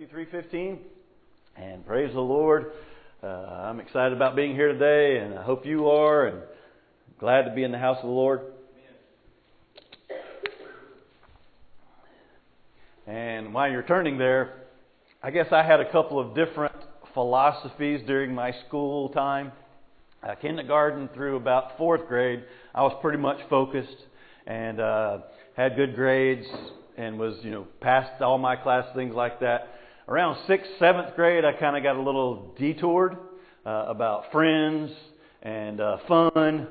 Timothy 3:15, and praise the Lord. I'm excited about being here today, and I hope you are, and glad to be in the house of the Lord. And while you're turning there, I guess I had a couple of different philosophies during my school time. Kindergarten through about 4th grade, I was pretty much focused and had good grades and was, passed all my classes, things like that. Around 6th, 7th grade, I kind of got a little detoured about friends and fun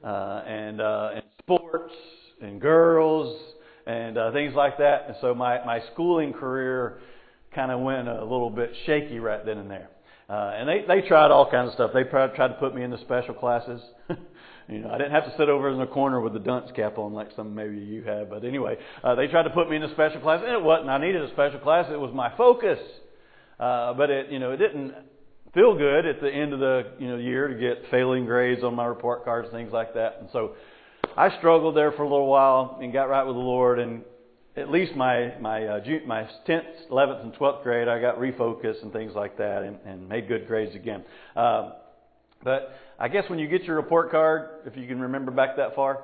and sports and girls and things like that. And so my schooling career kind of went a little bit shaky right then and there. And they tried all kinds of stuff. They tried to put me into special classes. I didn't have to sit over in the corner with the dunce cap on like some maybe you have. But anyway, they tried to put me in a special class, and it wasn't. I needed a special class. It was my focus. But it didn't feel good at the end of the year to get failing grades on my report cards, things like that. And so I struggled there for a little while and got right with the Lord. And at least my 10th, 11th, and 12th grade, I got refocused and things like that, and made good grades again. But I guess when you get your report card, if you can remember back that far,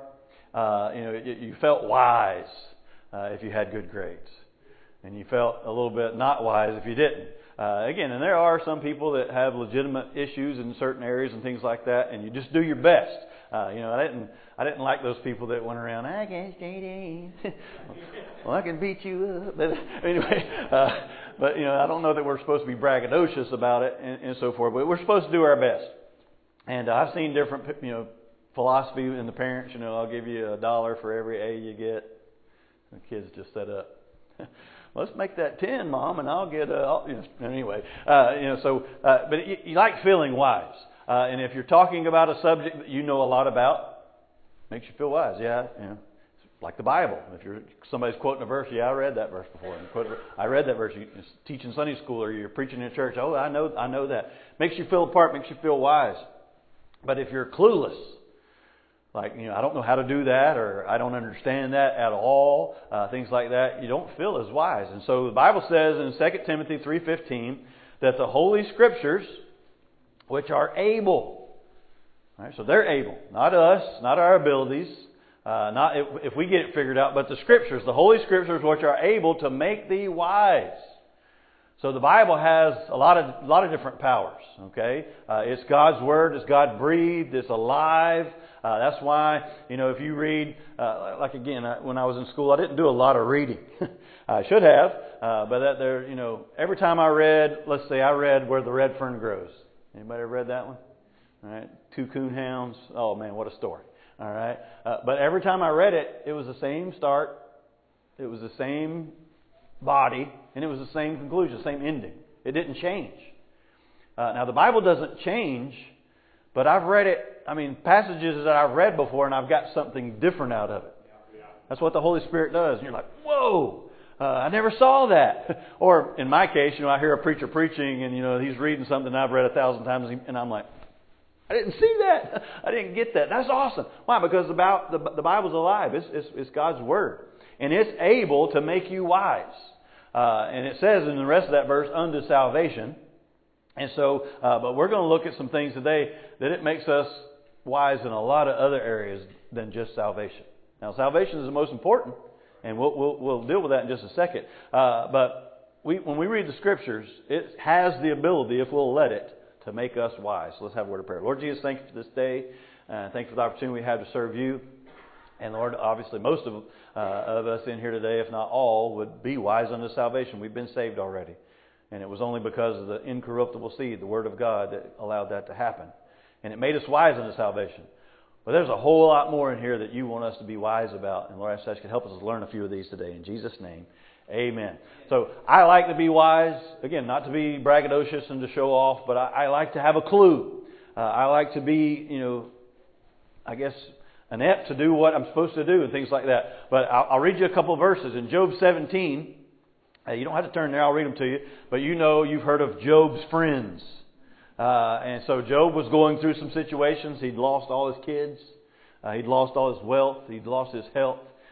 you felt wise if you had good grades, and you felt a little bit not wise if you didn't. Again, and there are some people that have legitimate issues in certain areas and things like that, and you just do your best. I didn't like those people that went around, I can't skate in. Well, I can beat you up. But anyway, I don't know that we're supposed to be braggadocious about it and so forth, but we're supposed to do our best. And I've seen different, philosophy in the parents. I'll give you $1 for every A you get. The kids just set up. Let's make that 10, Mom, and I'll get anyway. But you like feeling wise. And if you're talking about a subject that you know a lot about, makes you feel wise. Yeah, it's like the Bible. If somebody's quoting a verse, I read that verse before. I read that verse. You're teaching Sunday school or you're preaching in church. Oh, I know that. Makes you feel apart. Makes you feel wise. But if you're clueless, like I don't know how to do that, or I don't understand that at all, things like that, you don't feel as wise. And so the Bible says in 2 Timothy 3:15 that the Holy Scriptures, which are able. All right, so they're able, not us, not our abilities, not if we get it figured out, but the Scriptures, the Holy Scriptures, which are able to make thee wise. So the Bible has a lot of different powers. Okay, it's God's Word, it's God breathed, it's alive. That's why if you read, when I was in school, I didn't do a lot of reading. I should have, but every time I read, let's say I read Where the Red Fern Grows. Anybody ever read that one? All right, 2 coon hounds. Oh man, what a story! All right, but every time I read it, it was the same start, it was the same body, and it was the same conclusion, same ending. It didn't change. Now the Bible doesn't change, but I've read it. Passages that I've read before, and I've got something different out of it. That's what the Holy Spirit does. And you're like, whoa. I never saw that. Or in my case, I hear a preacher preaching and, he's reading something I've read 1,000 times and I'm like, I didn't see that. I didn't get that. That's awesome. Why? Because the Bible's alive. It's God's Word. And it's able to make you wise. And it says in the rest of that verse, unto salvation. And so, but we're going to look at some things today that it makes us wise in a lot of other areas than just salvation. Now, salvation is the most important. And we'll deal with that in just a second. But when we read the Scriptures, it has the ability, if we'll let it, to make us wise. So let's have a word of prayer. Lord Jesus, thank you for this day. Thank you for the opportunity we have to serve you. And Lord, obviously most of us in here today, if not all, would be wise unto salvation. We've been saved already. And it was only because of the incorruptible seed, the Word of God, that allowed that to happen. And it made us wise unto salvation. But there's a whole lot more in here that you want us to be wise about. And Lord, I ask that you can help us learn a few of these today. In Jesus' name, amen. So I like to be wise. Again, not to be braggadocious and to show off, but I like to have a clue. I like to be, inept to do what I'm supposed to do and things like that. But I'll read you a couple of verses. In Job 17, you don't have to turn there, I'll read them to you. But you've heard of Job's friends. And so Job was going through some situations. He'd lost all his kids. He'd lost all his wealth. He'd lost his health.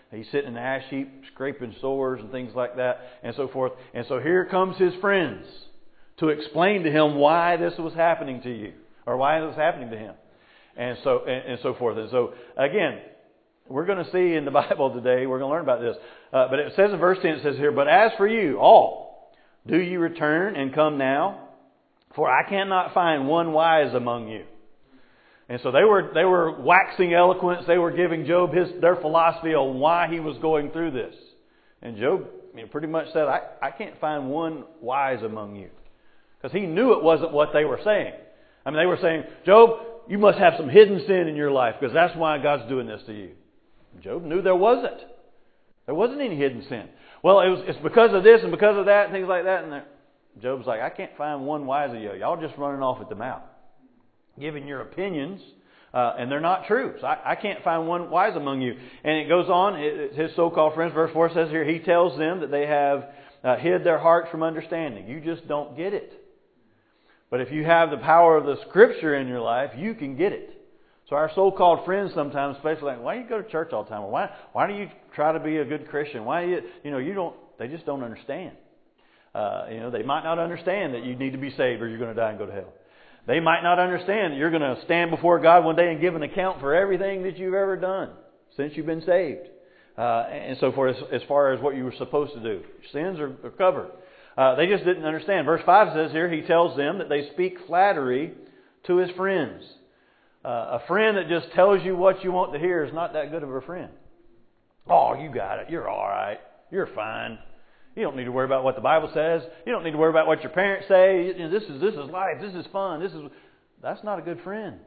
He's sitting in the ash heap, scraping sores and things like that, and so forth. And so here comes his friends to explain to him why this was happening to you, or why it was happening to him, and so forth. And so again, we're going to see in the Bible today, we're going to learn about this. But it says in verse 10, it says here, "But as for you all, do you return and come now? For I cannot find one wise among you." And so they were waxing eloquence. They were giving Job their philosophy on why he was going through this. And Job pretty much said, I can't find one wise among you. Because he knew it wasn't what they were saying. I mean, they were saying, "Job, you must have some hidden sin in your life because that's why God's doing this to you." Job knew there wasn't. There wasn't any hidden sin. Well, it's because of this and because of that and things like that. And Job's like, "I can't find one wise of you. Y'all just running off at the mouth, giving your opinions, and they're not true. So I can't find one wise among you." And it goes on, his so-called friends, verse 4 says here, he tells them that they have hid their hearts from understanding. You just don't get it. But if you have the power of the Scripture in your life, you can get it. So our so-called friends sometimes, especially like, "Why do you go to church all the time?" Or why do you try to be a good Christian? Why do you don't? They just don't understand. They might not understand that you need to be saved or you're going to die and go to hell. They might not understand that you're going to stand before God one day and give an account for everything that you've ever done since you've been saved. And so forth, as far as what you were supposed to do. Your sins are covered. They just didn't understand. Verse 5 says here, he tells them that they speak flattery to his friends. A friend that just tells you what you want to hear is not that good of a friend. "Oh, you got it. You're all right. You're fine. You don't need to worry about what the Bible says. You don't need to worry about what your parents say. This is life. This is fun. That's not a good friend.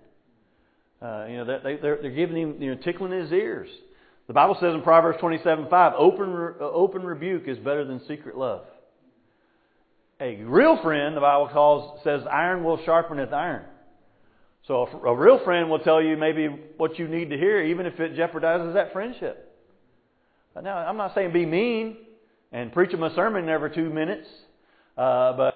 They're giving him, tickling his ears. The Bible says in Proverbs 27:5, open rebuke is better than secret love. A real friend, the Bible says, iron will sharpeneth iron. So a real friend will tell you maybe what you need to hear, even if it jeopardizes that friendship. Now, I'm not saying be mean and preach them a sermon every 2 minutes, but